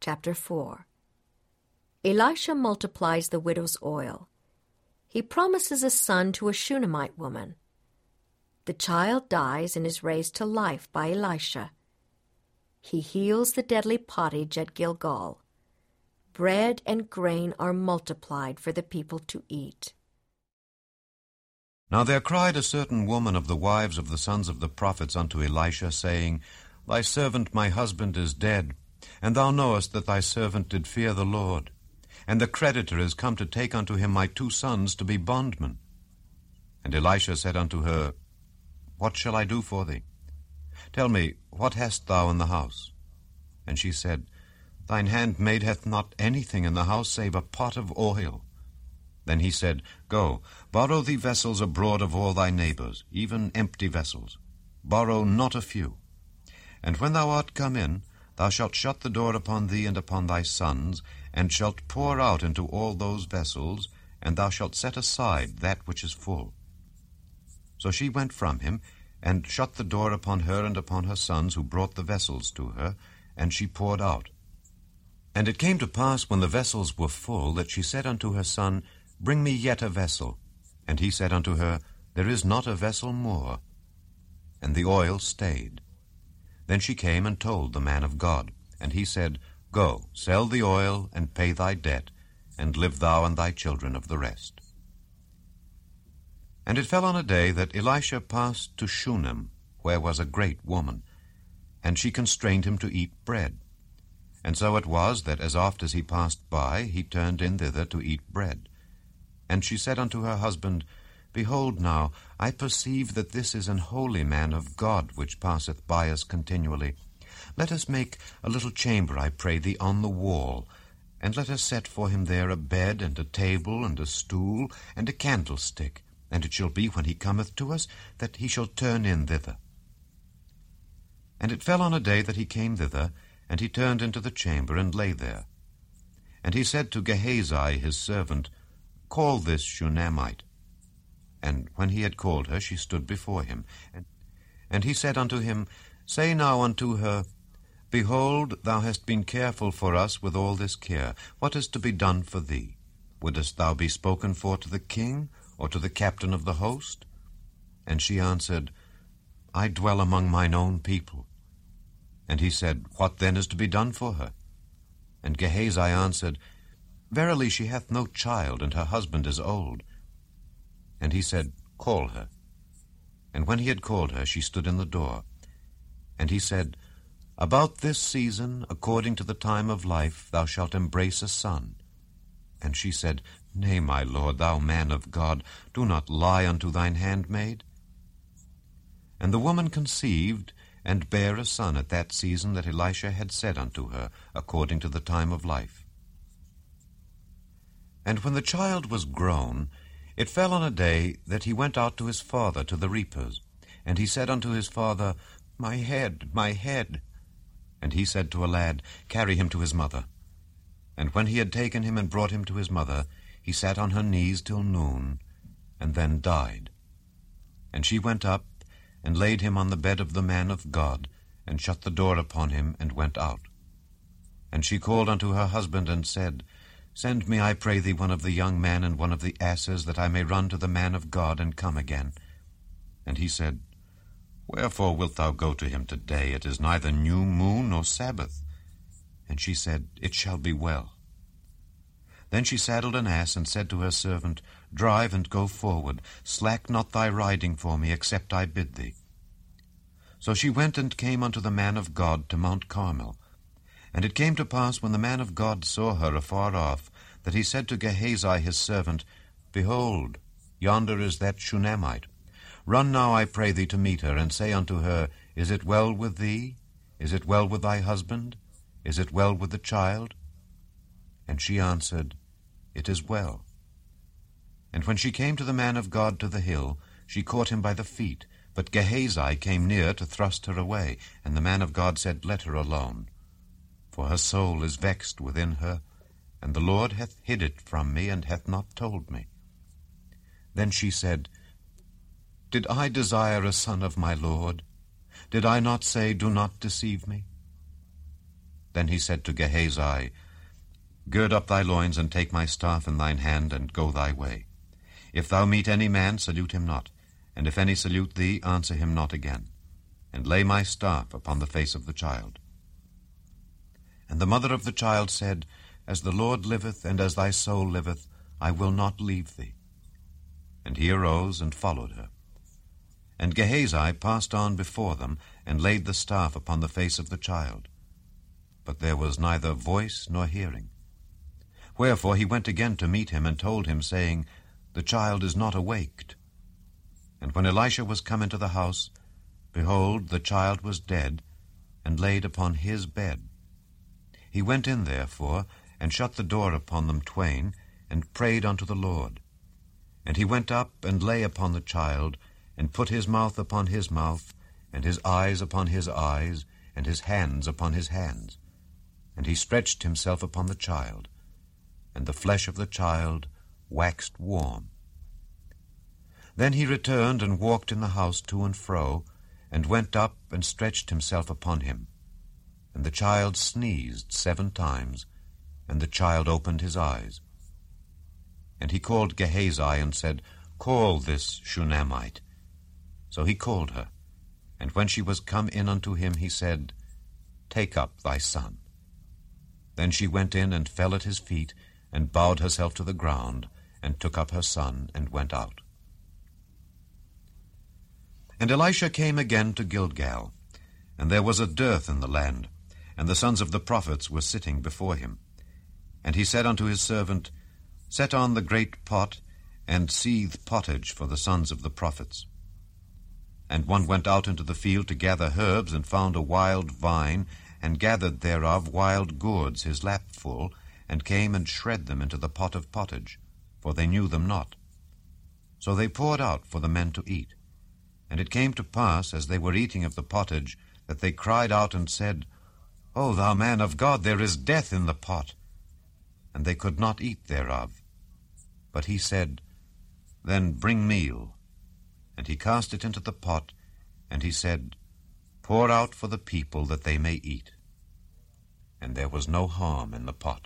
Chapter 4. Elisha multiplies the widow's oil. He promises a son to a Shunammite woman. The child dies and is raised to life by Elisha. He heals the deadly pottage at Gilgal. Bread and grain are multiplied for the people to eat. Now there cried a certain woman of the wives of the sons of the prophets unto Elisha, saying, Thy servant my husband is dead, and thou knowest that thy servant did fear the Lord. And the creditor is come to take unto him my 2 sons to be bondmen. And Elisha said unto her, What shall I do for thee? Tell me, what hast thou in the house? And she said, Thine handmaid hath not anything in the house save a pot of oil. Then he said, Go, borrow thee vessels abroad of all thy neighbors, even empty vessels. Borrow not a few. And when thou art come in, thou shalt shut the door upon thee and upon thy sons, and shalt pour out into all those vessels, and thou shalt set aside that which is full. So she went from him, and shut the door upon her and upon her sons, who brought the vessels to her, and she poured out. And it came to pass, when the vessels were full, that she said unto her son, Bring me yet a vessel. And he said unto her, There is not a vessel more. And the oil stayed. Then she came and told the man of God. And he said, Go, sell the oil, and pay thy debt, and live thou and thy children of the rest. And it fell on a day that Elisha passed to Shunem, where was a great woman, and she constrained him to eat bread. And so it was that as oft as he passed by, he turned in thither to eat bread. And she said unto her husband, Behold now, I perceive that this is an holy man of God, which passeth by us continually. Let us make a little chamber, I pray thee, on the wall, and let us set for him there a bed, and a table, and a stool, and a candlestick. And it shall be, when he cometh to us, that he shall turn in thither. And it fell on a day that he came thither, and he turned into the chamber, and lay there. And he said to Gehazi his servant, Call this Shunammite. And when he had called her, she stood before him. And he said unto him, Say now unto her, Behold, thou hast been careful for us with all this care. What is to be done for thee? Wouldest thou be spoken for to the king, or to the captain of the host? And she answered, I dwell among mine own people. And he said, What then is to be done for her? And Gehazi answered, Verily she hath no child, and her husband is old. And he said, Call her. And when he had called her, she stood in the door. And he said, About this season, according to the time of life, thou shalt embrace a son. And she said, Nay, my lord, thou man of God, do not lie unto thine handmaid. And the woman conceived, and bare a son at that season that Elisha had said unto her, according to the time of life. And when the child was grown, it fell on a day that he went out to his father to the reapers. And he said unto his father, My head, my head. And he said to a lad, Carry him to his mother. And when he had taken him and brought him to his mother, he sat on her knees till noon, and then died. And she went up, and laid him on the bed of the man of God, and shut the door upon him, and went out. And she called unto her husband, and said, Send me, I pray thee, one of the young men and one of the asses, that I may run to the man of God, and come again. And he said, Wherefore wilt thou go to him today? It is neither new moon nor Sabbath. And she said, It shall be well. Then she saddled an ass, and said to her servant, Drive and go forward. Slack not thy riding for me, except I bid thee. So she went and came unto the man of God to Mount Carmel. And it came to pass, when the man of God saw her afar off, that he said to Gehazi his servant, Behold, yonder is that Shunammite. Run now, I pray thee, to meet her, and say unto her, Is it well with thee? Is it well with thy husband? Is it well with the child? And she answered, It is well. And when she came to the man of God to the hill, she caught him by the feet. But Gehazi came near to thrust her away, and the man of God said, Let her alone. For her soul is vexed within her, and the Lord hath hid it from me, and hath not told me. Then she said, Did I desire a son of my Lord? Did I not say, Do not deceive me? Then he said to Gehazi, Gird up thy loins, and take my staff in thine hand, and go thy way. If thou meet any man, salute him not, and if any salute thee, answer him not again. And lay my staff upon the face of the child. And the mother of the child said, As the Lord liveth, and as thy soul liveth, I will not leave thee. And he arose and followed her. And Gehazi passed on before them, and laid the staff upon the face of the child. But there was neither voice nor hearing. Wherefore he went again to meet him, and told him, saying, The child is not awaked. And when Elisha was come into the house, behold, the child was dead, and laid upon his bed. He went in therefore, and shut the door upon them twain, and prayed unto the Lord. And he went up, and lay upon the child, and put his mouth upon his mouth, and his eyes upon his eyes, and his hands upon his hands. And he stretched himself upon the child, and the flesh of the child waxed warm. Then he returned and walked in the house to and fro, and went up and stretched himself upon him. And the child sneezed 7 times, and the child opened his eyes. And he called Gehazi, and said, Call this Shunammite. So he called her, and when she was come in unto him, he said, Take up thy son. Then she went in and fell at his feet, and bowed herself to the ground, and took up her son, and went out. And Elisha came again to Gilgal, and there was a dearth in the land, and the sons of the prophets were sitting before him. And he said unto his servant, Set on the great pot, and seethe pottage for the sons of the prophets. And one went out into the field to gather herbs, and found a wild vine, and gathered thereof wild gourds his lap full, and came and shred them into the pot of pottage, for they knew them not. So they poured out for the men to eat. And it came to pass, as they were eating of the pottage, that they cried out and said, O thou man of God, there is death in the pot. And they could not eat thereof. But he said, Then bring meal. And he cast it into the pot, and he said, Pour out for the people, that they may eat. And there was no harm in the pot.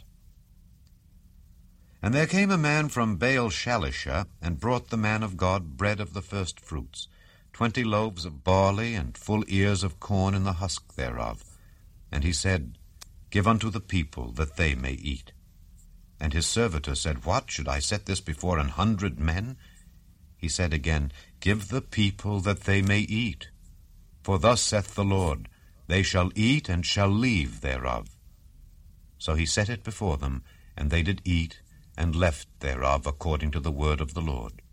And there came a man from Baal-Shalisha, and brought the man of God bread of the first fruits, 20 loaves of barley, and full ears of corn in the husk thereof. And he said, Give unto the people, that they may eat. And his servitor said, What, should I set this before 100 men? He said again, Give the people, that they may eat. For thus saith the Lord, They shall eat, and shall leave thereof. So he set it before them, and they did eat, and left thereof according to the word of the Lord.